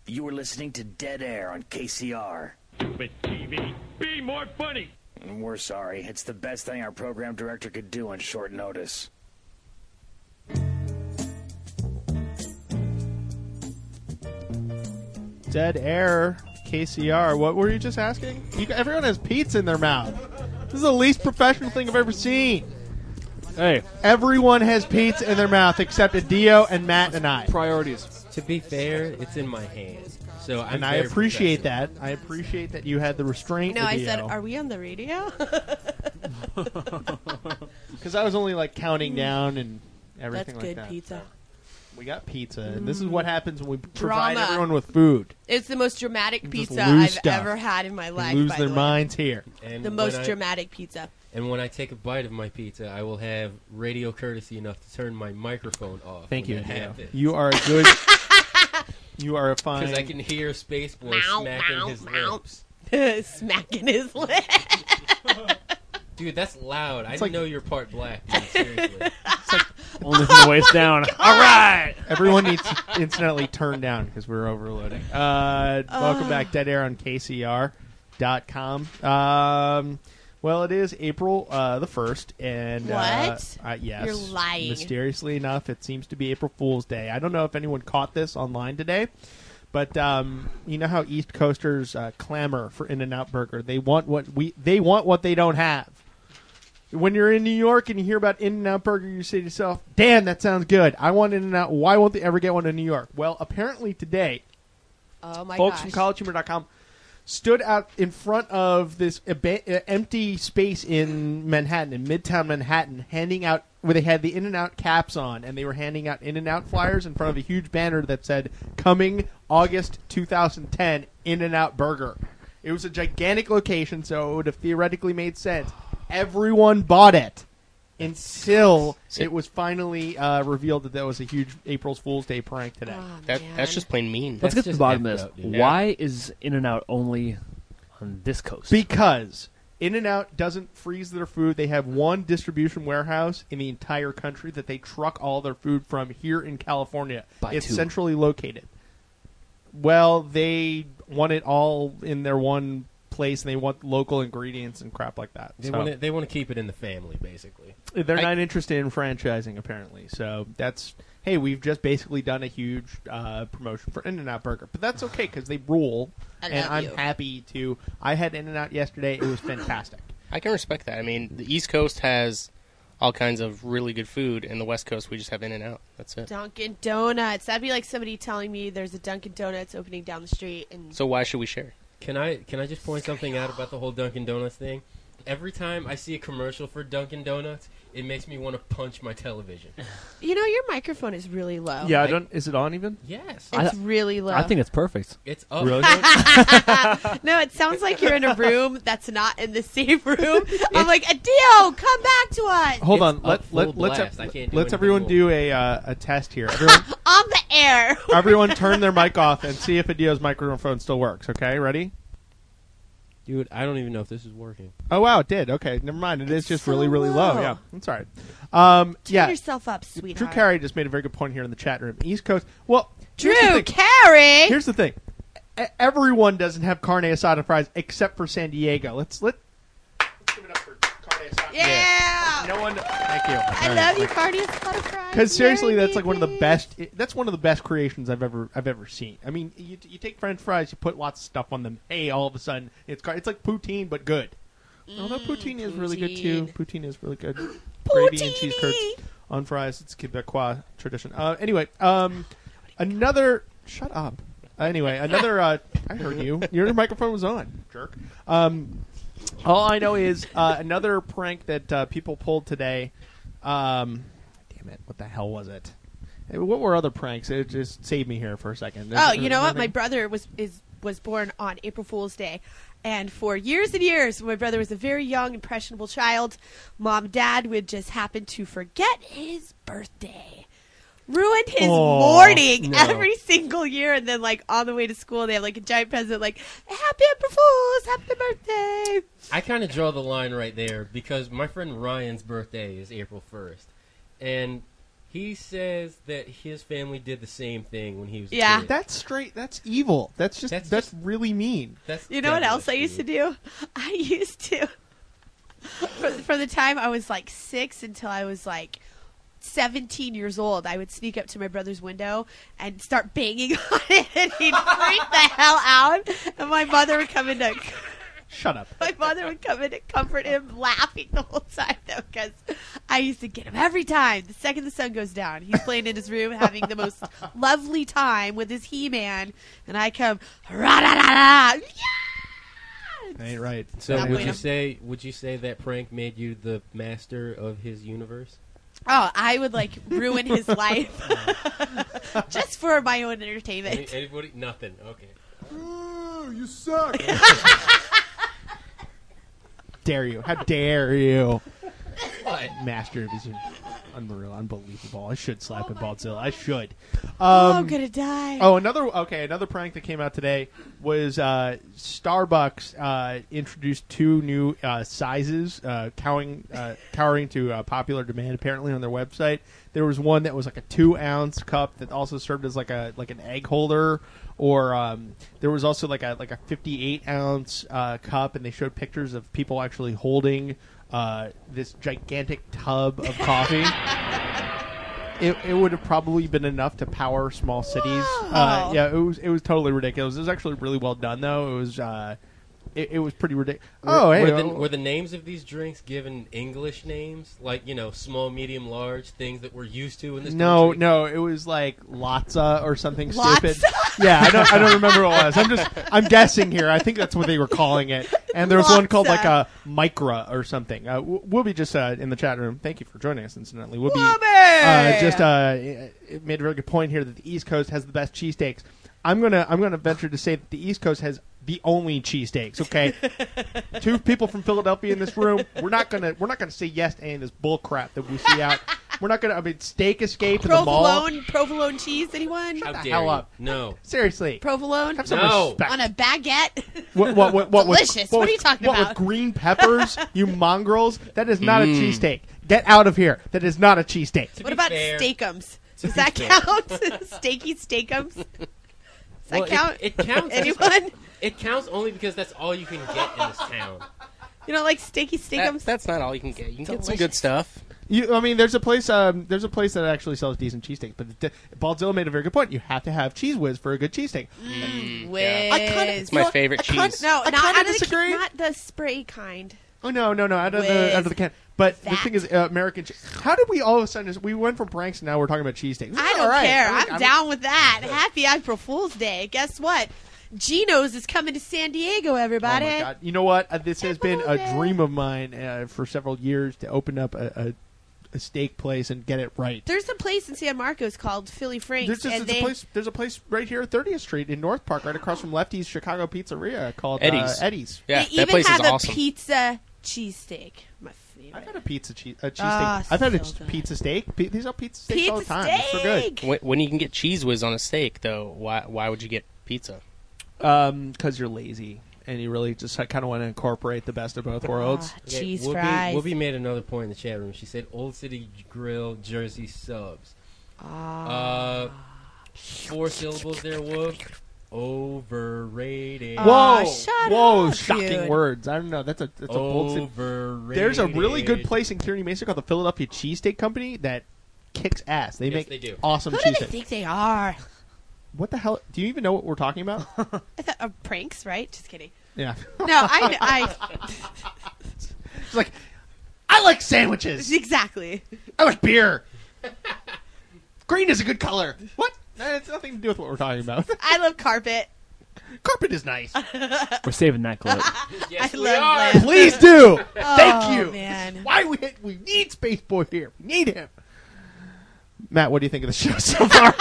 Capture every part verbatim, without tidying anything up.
You were listening to Dead Air on K C R. Stupid T V. Be more funny. We're sorry. It's the best thing our program director could do on short notice. Dead Air, K C R. What were you just asking? You, everyone has pizza in their mouth. This is the least professional thing I've ever seen. Hey. Everyone has pizza in their mouth except Adio and Matt and I. Priorities. To be fair, it's in my hand. So I'm and I appreciate that. I appreciate that you had the restraint. No, I Adio. said, are we on the radio? Because I was only like counting down and everything That's like good that. pizza. We got pizza, and Mm. this is what happens when we provide Drama. everyone with food. It's the most dramatic Just pizza lose I've stuff. ever had in my They life. lose by their the way. minds here. And The when most I- dramatic pizza. And when I take a bite of my pizza, I will have radio courtesy enough to turn my microphone off. Thank you, when that Adio. happens. You are a good. You are a fine. Because I can hear Space Boy Mow, smacking mow, his mow. lips. Smacking his lips. Dude, that's loud. I It's didn't like- know you were part black. Dude, seriously. Only from the waist down. All right. Everyone needs to incidentally turn down because we're overloading. Uh, welcome Uh. back, Dead Air on K C R dot com. Um, well, it is April uh, the first, and uh, What? uh, yes, You're lying. Mysteriously enough, it seems to be April Fool's Day. I don't know if anyone caught this online today, but um, you know how East Coasters uh, clamor for In-N-Out Burger. They want what we they want what they don't have. When you're in New York and you hear about In-N-Out Burger, you say to yourself, damn, that sounds good. I want In-N-Out. Why won't they ever get one in New York? Well, apparently today, Oh my folks gosh. from college humor dot com stood out in front of this eba- uh, empty space in Manhattan, in Midtown Manhattan, handing out, where they had the In-N-Out caps on, and they were handing out In-N-Out flyers in front of a huge banner that said, coming August two thousand ten, In-N-Out Burger. It was a gigantic location, so it would have theoretically made sense. Everyone bought it until it was finally uh, revealed that that was a huge April Fool's Day prank today. Oh, That man. that's just plain mean. Let's get to the just bottom of effed this. up, dude. Why is In-N-Out only on this coast? Because In-N-Out doesn't freeze their food. They have one distribution warehouse in the entire country that they truck all their food from here in California. By it's two. centrally located. Well, they want it all in their one place, and they want local ingredients and crap like that. They So, want to they want to keep it in the family, basically. they're I- not interested in franchising, apparently. So that's, hey, we've just basically done a huge uh, promotion for In-N-Out Burger. But that's okay, because they rule, I and love I'm you. happy to. I had In-N-Out yesterday. It was fantastic. I can respect that. I mean, the East Coast has all kinds of really good food, and the West Coast we just have In-N-Out. That's it. Dunkin' Donuts. That'd be like somebody telling me there's a Dunkin' Donuts opening down the street. And So why should we share? Can I can I just point something out about the whole Dunkin' Donuts thing? Every time I see a commercial for Dunkin' Donuts, it makes me want to punch my television. you know, your microphone is really low. Yeah, I I- don't. Is it on even? Yes, It's really low. I think it's perfect. it's up. Really? No, it sounds like you're in a room that's not in the same room. I'm like, Adio, come back to us. Hold It's on. up Let, full let, let's blast. I can't do let's anything everyone more. do a uh, a test here. Everyone, On the air. everyone, turn their mic off and see if Adio's microphone still works. Okay, ready? Dude, I don't even know if this is working. Oh wow, it did. Okay, never mind. It is It's just so really, really low. low. Yeah, that's all right. Um, Turn yeah, yourself up, Drew sweetheart. Carey just made a very good point here in the chat room. East Coast. Well, here's the Drew thing. Carey. Here's the thing. E- Everyone doesn't have carne asada fries except for San Diego. Let's let. Let's give it up for carne asada. Yeah. No one. Thank you. I love you, Cardi. Because seriously, that's like one of the best. That's one of the best creations I've ever I've ever seen. I mean, you, you take French fries, you put lots of stuff on them. Hey, all of a sudden, it's car- it's like poutine but good. Although poutine is really good too. Poutine is really good. Gravy and cheese curds on fries. It's Quebecois tradition. Uh, anyway, um, another. Shut up. Uh, anyway, another. Uh, I heard you. Your microphone was on, jerk. Um, all I know is uh, another prank that uh, people pulled today. Um, damn it! What the hell was it? Hey, what were other pranks? It just saved me here for a second. Oh, you know what? My Anything? brother was is was born on April Fool's Day, and for years and years, when my brother was a very young, impressionable child, mom, and dad would just happen to forget his birthday, ruined his Oh, morning no. every single year, and then like on the way to school, they have like a giant present, like "Happy April Fools, Happy Birthday." I kind of draw the line right there because my friend Ryan's birthday is April first, and He says that his family did the same thing when he was a Yeah. kid. That's straight. That's evil. That's just that's, That's just- really mean. That's You know what devilish, else I used to dude. do? I used to, for, for the time I was like six until I was like seventeen years old, I would sneak up to my brother's window and start banging on it, and he'd freak the hell out, and my mother would come in to, Shut up. my mother would come in to comfort him, laughing the whole time, though, because I used to get him every time. The second the sun goes down, he's playing in his room, having the most lovely time with his He-Man, and I come, ra-da-da-da, yeah! Ain't right. So Not would bueno. you say would you say that prank made you the master of his universe? Oh, I would like ruin his life just for my own Any, entertainment. anybody? Nothing. Okay. You suck. Dare you? How dare you? What? Master of his unreal, unbelievable. I should slap Oh a my Baldzilla. God. I should. Oh, Um, I'm gonna die. Oh, another okay. Another prank that came out today was uh, Starbucks uh, introduced two new uh, sizes, uh, cowering, uh, cowering to uh, popular demand. Apparently, on their website, there was one that was like a two ounce cup that also served as like a like an egg holder, or um, there was also like a like a fifty-eight ounce uh, cup, and they showed pictures of people actually holding uh, this gigantic tub of coffee. It, it would have probably been enough to power small cities. Uh, Wow. yeah, it was it was totally ridiculous. It was actually really well done, though. It was uh, it, it was pretty ridiculous. Were, Oh, hey, were the, oh, were the names of these drinks given English names, like you know, small, medium, large, things that we're used to in this no, country? no, it was like Latza or something Lotsa? stupid. Yeah, I don't I don't remember what it was. I'm just I'm guessing here. I think that's what they were calling it. And there was one called like a Micra or something. Uh, w- we'll be just uh, in the chat room. Thank you for joining us, incidentally. We'll be uh, just uh, it made a really good point here that the East Coast has the best cheesesteaks. I'm gonna I'm gonna venture to say that the East Coast has the only cheesesteaks. Okay, two people from Philadelphia in this room. We're not gonna we're not gonna say yes to any of this bull crap that we see out. We're not gonna. I mean, Steak Escape in the mall. provolone, provolone cheese. Anyone? How the dare hell you? up. No. Provolone Have some No. respect. on a baguette. What, what, what, what, Delicious. What, What are you talking what, about? With green peppers, you mongrels? That is not a Mm. cheesesteak. Get out of here. That is not a cheesesteak. To What be about fair- steakums? to Does be that fair- count? Steaky steakums. Does that Well, it- count? it counts. Anyone? It counts only because that's all you can get in this town. You don't like steaky That, steakums? that's not all you can get. You can get some Delicious. good stuff. You, I mean, there's a place. Um, there's a place that actually sells decent cheesesteaks. But the, Baldzilla made a very good point. You have to have Cheese Whiz for a good cheesesteak. Mm, yeah. Whiz. I kinda- It's my favorite I kinda- cheese. No, I not kinda out of the disagree. not the spray kind. Oh no, no, no! Out of Whiz. the out of the can. But the That. thing is, uh, American. Che- How did we all of a sudden? Just, we went from pranks and now we're talking about cheesesteaks. I don't care. I'm, down with that. Happy April Fool's Day. Guess what? Geno's is coming to San Diego, Oh everybody. my god! You know what? Uh, this has been a Everybody. dream of mine uh, for several years to open up a, a, a steak place and get it right. There's a place in San Marcos called Philly Franks, There's, just, and there's they a place. There's a place right here at thirtieth Street in North Park, right across from Lefty's Chicago Pizzeria, called Eddie's. Uh, Eddie's. Yeah, they that even place have is a awesome. pizza cheesesteak. My favorite. I've had a pizza cheese a cheesesteak. Ah, I've had a so good. pizza steak. P- these are pizza steaks all the Pizza time. It's so good. steak. When, when you can get Cheese Whiz on a steak, though, why why would you get pizza? Um, because you're lazy and you really just kind of want to incorporate the best of both worlds. Ah, Okay, cheese Whoopi, fries. Whoopi made another point in the chat room. She said Old City Grill Jersey subs. Ah. Uh, four syllables there, Whoop. Overrated. Aw, Whoa! shut Whoa! up, shocking dude. words. I don't know. That's a that's a bold statement. Overrated. There's a really good place in Kearney Mesa called the Philadelphia Cheesesteak Company that kicks ass. They Yes, make they do. awesome Who do they cheesesteaks. think they are? What the hell? Do you even know what we're talking about? I thought, uh, pranks, right? Just kidding. yeah. No, I, I It's like, I like sandwiches. exactly. I like beer. Green is a good color. What? Eh, It's nothing to do with what we're talking about. I love carpet. Carpet is nice. We're saving that clip. Yes, I we love are. that. Please do. Oh, Thank you. man. Why we we need Space Boy here? We need him. Matt, what do you think of the show so far?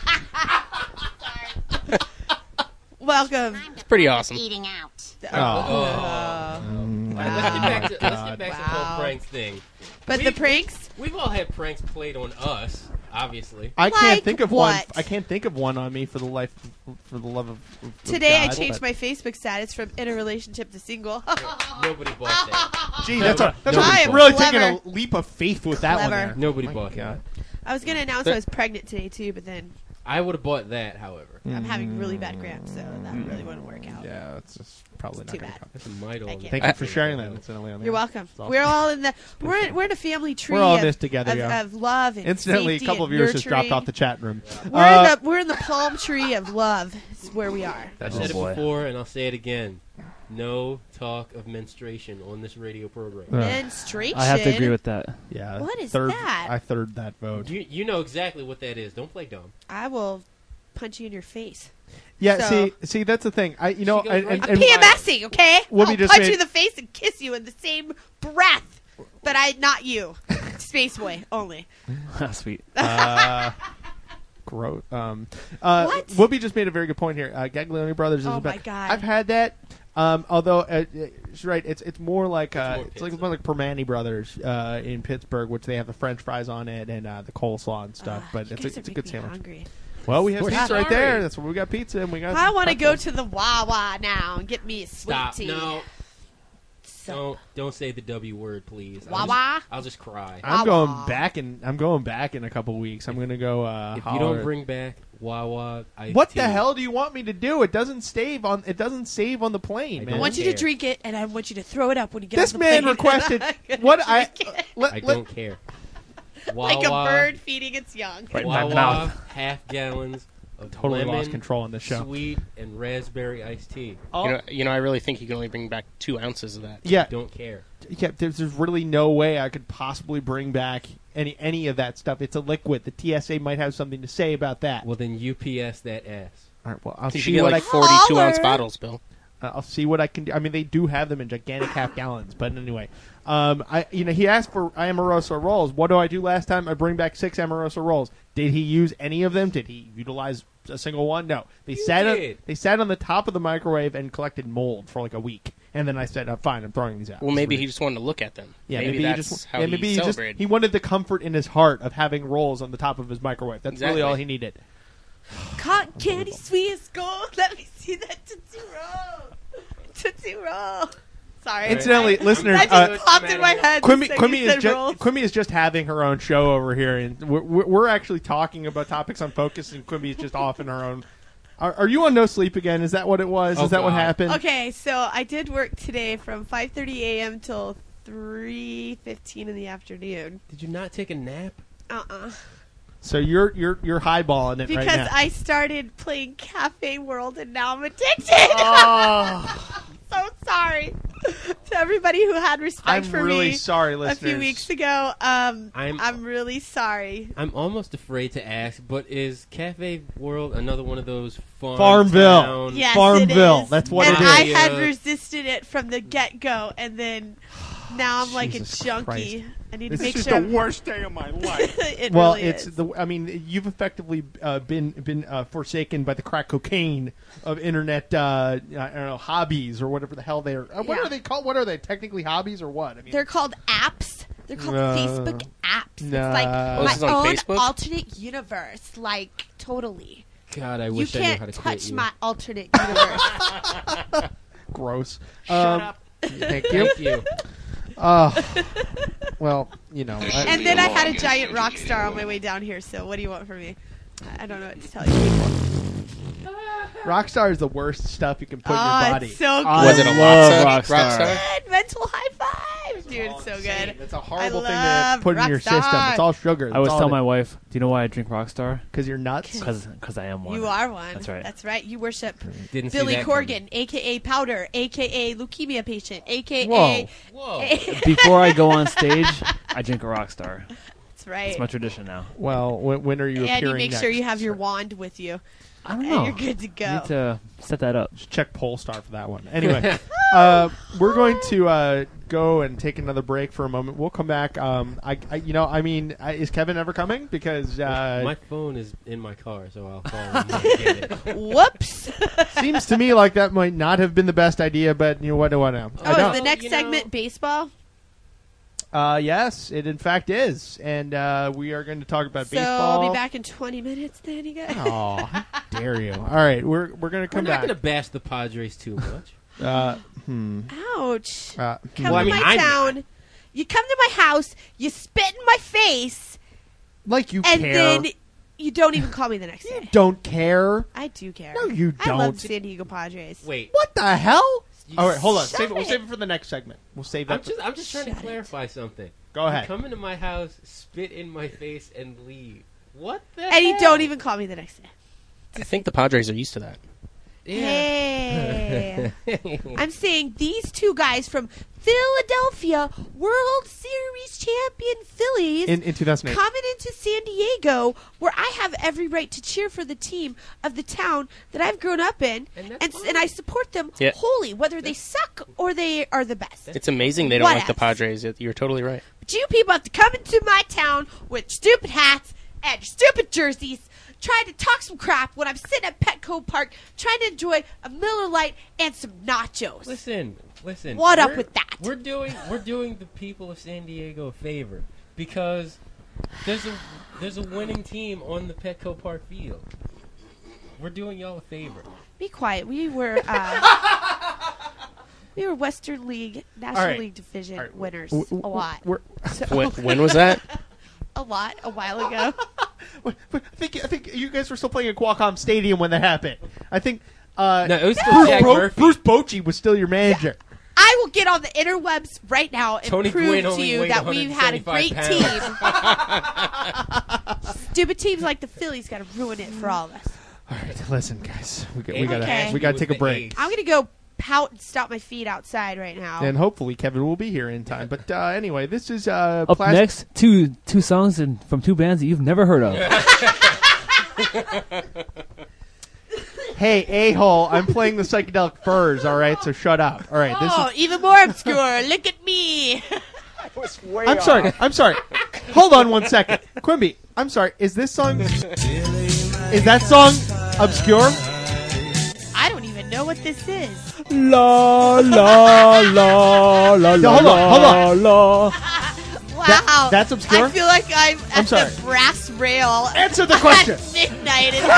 Welcome. It's pretty awesome. Eating out. Oh. Uh, All right, let's get back to, let's God. get back to the Wow. whole pranks thing. but We- the pranks. We've all had pranks played on us, obviously. I can't Like think of one. what? I can't think of one on me for the life, for the love of. of Today I God, changed but- my Facebook status from in a relationship to single. Nobody bought that. Gee, that's a, that's Nobody a bought really it. taking a Clever. leap of faith with that one. Clever. There. Nobody My bought God. that. I was gonna announce But- I was pregnant today too, but then I would have bought that, however. I'm having really bad cramps, so that really wouldn't work out. Yeah, it's just probably It's not too going bad. to come. That's a mite I on can't. Thank you for sharing that, incidentally. On the You're air. welcome. It's awesome. We're all in the we're in, we're in a family tree. We're all in of, this together, of, yeah. of love and Incidentally, a safety couple of and viewers just dropped nurturing. off the chat room. We're Uh, in the we're in the palm tree of love. Is where we are. I Oh, said it boy. before, and I'll say it again. No talk of menstruation on this radio program. Uh, Menstruation. I have to agree with that. yeah. What is third, that? I third that vote. You you know exactly what that is. Don't play dumb. I will punch you in your face. Yeah, So- see, see, that's the thing. I, you know, goes and, right and, to I'm and P M S. PMSing, okay? Whoopi I'll just punch made- you in the face and kiss you in the same breath, but I not you. Space Boy only. Sweet. uh, gross. Um, uh, What? Whoopi just made a very good point here. Uh, Gaglione Brothers is Oh about. my God. I've had that. Um, although uh, uh, she's right, it's it's more like uh, more it's like pizza. more like Permani Brothers uh, in Pittsburgh, which they have the French fries on it and uh, the coleslaw and stuff. Ugh, but you it's guys a, are it's a making good me sandwich. Hungry. Well, we have We're pizza right sorry. there. That's where we got pizza and we got. I want to go pretzels. to the Wawa now and get me a sweet Stop. tea. No. So, Don't don't say the W word, please. I'll Wawa? just, I'll just cry. I'm Wawa. going back in. I'm going back in a couple weeks. I'm gonna go. Uh, If you holler. don't bring back Wawa, iced What tea, the hell do you want me to do? It doesn't save on. It doesn't save on the plane, I man. I want you care. to drink it, and I want you to throw it up when you get This off the man plane. requested I'm gonna what I drink it. let, I let- don't care. like a Wawa- bird feeding its young. Right in my Wawa mouth. half gallons of totally lemon, lost control on this show. sweet, and raspberry iced tea. Oh, You know, you know, I really think you can only bring back two ounces of that. yeah, Don't care. yeah. There's, there's really no way I could possibly bring back any any of that stuff. It's a liquid. The T S A might have something to say about that. Well, then U P S that ass. All right, well, I'll You should see get what like I forty-two ounce Holler. bottles, Bill. Uh, I'll see what I can do. I mean, they do have them in gigantic half gallons, but anyway, um, I you know he asked for Amoroso rolls. What do I do last time? I bring back six Amoroso rolls. Did he use any of them? Did he utilize a single one? No. They You sat on, did. they sat on the top of the microwave and collected mold for like a week, and then I said, "I'm fine. I'm throwing these out." Well, maybe he just wanted to look at them. Yeah, maybe, maybe, that's he just how yeah, he maybe he just celebrated. he wanted the comfort in his heart of having rolls on the top of his microwave. That's really Exactly. all he needed. Cotton candy sweet as gold. Let me see that Tootsie Roll. Tootsie Roll. Sorry. Incidentally, I- listeners, that uh, just popped in my head. the Quimmy, second Quimmy you is said just rolls. Quimmy is just having her own show over here, and we're, we're we're actually talking about topics on Focus, and Quimmy is just off in her own. Are, are you on no sleep again? Is that what it was? Oh, is that what God. happened? Okay, so I did work today from five thirty a.m. till three fifteen in the afternoon. Did you not take a nap? Uh-uh. So you're you're you're highballing it Because right now. I started playing Cafe World and now I'm addicted. oh, So sorry to everybody who had respect I'm for really me sorry, a listeners. few weeks ago. Um, I'm- I'm, really sorry. I'm almost afraid to ask, but is Cafe World another one of those farm Farmville. town- Yes, Farmville, it is. that's what and it I is. had Yeah. resisted it from the get go, and then now I'm like Jesus a junkie. Christ. I need This to is make just sure. the worst day of my life. it well, really it's is. the. I mean, you've effectively uh, been been uh, forsaken by the crack cocaine of internet. Uh, I don't know, hobbies or whatever the hell they are. Uh, what Yeah. are they called? What are they technically hobbies or what? I mean, They're called apps. They're called Uh, Facebook apps. nah. It's like Oh, my this is on own Facebook? alternate universe. Like totally. God, I You wish I knew how can't to quit touch you. my alternate universe. gross. Shut Um, up. Thank you. Thank you. Uh, well, you know. I, And then I had a giant rock star on my way down here. So what do you want from me? I I don't know what to tell you. Rockstar is the worst stuff you can put in Oh, your body. it's so good. I Was it a love Rockstar? Rockstar. Good. Mental high five, dude. It's so insane. good. It's a horrible thing to love put in your system. Rockstar. It's all sugar. I always tell my wife, "Do you know why I drink Rockstar? because you're nuts. Because I am one." You are one. That's right. That's right. You worship Didn't see Billy that Corgan, aka Powder, aka leukemia patient, aka. Whoa. Whoa. Before I go on stage, I drink a Rockstar. That's right. It's my tradition now. Well, when, when are you and you appearing make next? sure you have your wand with you, I don't and know. you're good to go. Need to set that up. Just check Polestar for that one. Anyway, uh, we're going to uh, go and take another break for a moment. We'll come back. Um, I, I, you know, I mean, I, is Kevin ever coming? Because uh, My phone is in my car, so I'll call him and get it. Whoops. seems to me like that might not have been the best idea. But you know what do I know? I Oh, don't. is the next You know- segment baseball? Uh, yes, it in fact is, and uh, we are going to talk about So baseball. I'll be back in twenty minutes then, you guys. Oh, how dare you! All right, we're we're going to We're come not back. going to bash the Padres too much. Uh, hmm. Ouch. Uh, Come Well, I to mean, my I'm town. You come to my house. You spit in my face. Like you and care. then you don't even call me the next You day. don't care. I do care. No, you I love don't. San Diego Padres. Wait, What the hell? You All right, hold on. shut Save it. We'll it. save it for the next segment. We'll save that. I'm just I'm just trying Shut to it. clarify something. Go You ahead. come into my house, spit in my face, and leave. What the? And you hell? don't even call me the next day. I think the Padres are used to that. Hey. I'm saying these two guys from Philadelphia, World Series champion Phillies, in in two thousand eight. coming into San Diego, where I have every right to cheer for the team of the town that I've grown up in, And and that's and, fine. I support them Yeah. wholly, whether they suck or they are the best. It's amazing they don't What like the else? Padres. You're totally right. But you people have to come into my town with stupid hats and stupid jerseys, trying to talk some crap when I'm sitting at Petco Park trying to enjoy a Miller Lite and some nachos. Listen, listen. What up we're- with that? We're doing we're doing the people of San Diego a favor because there's a there's a winning team on the Petco Park field. We're doing y'all a favor. Be quiet. We were uh, we were Western League, National All right. League Division All right. winners W- w- a lot. We're, So- When, when was that? a lot a while ago. I think I think you guys were still playing at Qualcomm Stadium when that happened. I think uh, No, it was still Bruce, Jack Bro- Murphy. Bruce Bochy was still your manager. I will get on the interwebs right now and Tony prove Gwynn to only you weighed that we've had a great one team. Stupid teams like the Phillies got to ruin it for all of us. All right, listen, guys, we, got, we Aiden gotta Okay. we gotta was take a the break, ace. I'm gonna go pout and stomp my feet outside right now. and hopefully Kevin will be here in time. But uh, anyway, this is uh, Up plastic- next, two two songs and from two bands that you've never heard of. Hey, a-hole, I'm playing the Psychedelic Furs. All right, so shut up. All right, this Oh, is. even more obscure. Look at me. I'm sorry. I'm sorry. Hold on one second, Quimby. I'm sorry. Is this song? Is that song obscure? I don't even know what this is. La la la la No, hold on, hold on. la. Wow. that's obscure? I feel like I'm at I'm sorry. the brass rail Answer the question. at midnight and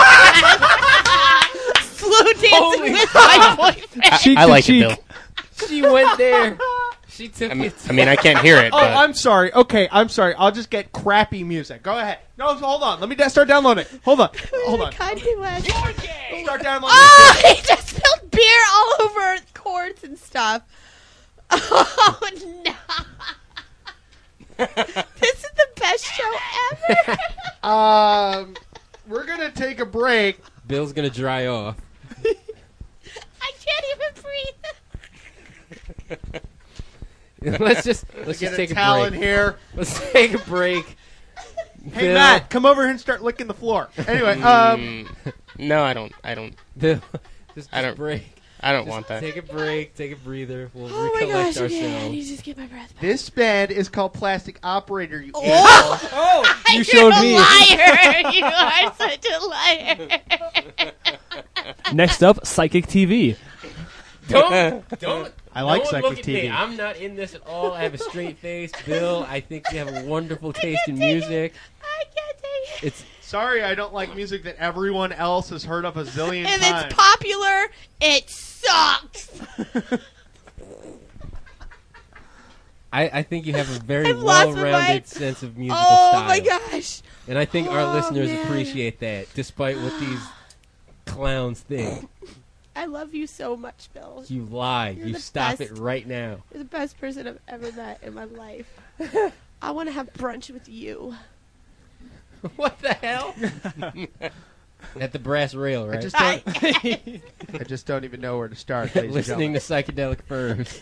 slow dancing with my boyfriend. Cheek I to like cheek. it, Bill. She went there. She took I mean, it. I mean, I can't hear it, Oh, but I'm sorry. Okay, I'm sorry. I'll just get crappy music. Go ahead. No, hold on. Let me da- start downloading. Hold on. Hold on. Kanye West. Start downloading. Oh, he just spilled beer all over cords and stuff. Oh, no. This is the best show ever. Um, we're gonna take a break. Bill's gonna dry off. I can't even breathe. let's just let's Get just a take a towel break. in here. Let's take a break. Hey, Bill, Matt, come over here and start licking the floor. Anyway, um, Mm, no, I don't. I don't. Bill, just, I just don't- break. I don't Just want that. Take a break. Take a breather. We'll Oh my recollect gosh, okay, I ourselves. need to just get my breath back. this band is called Plastic Operator. You Oh, Oh, You you're showed a me. liar. You are such a liar. Next up, Psychic T V. don't don't. I like no one Psychic look at T V. Me. I'm not in this at all. I have a straight face. Bill, I think you have a wonderful taste in music. I can't take it. It's Sorry, I don't like music that everyone else has heard of a zillion If times. it's popular, it sucks. I, I think you have a very I've lost my mind. well-rounded sense of musical Oh style. my gosh. And I think our Oh, listeners man. appreciate that, despite what these clowns think. I love you so much, Bill. You lie. You're You the stop best. it right now. You're the best person I've ever met in my life. I want to have brunch with you. What the hell? At the brass rail, right? I just I, don't, I just don't even know where to start. ladies and Listening gentlemen. to psychedelic furs.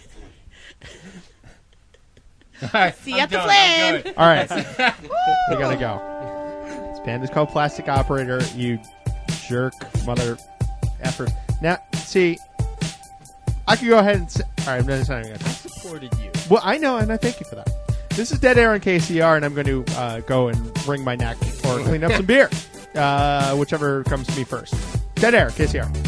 All right, see you at the flame. all right, we gotta go. This band is called Plastic Operator. You jerk, mother effort. Now, see, I could go ahead and. Say, all right, I'm not saying I supported you. Well, I know, and I thank you for that. This is Dead Air on K C R, and I'm going to uh, go and wring my neck or clean up some beer, uh, whichever comes to me first. Dead Air, K C R.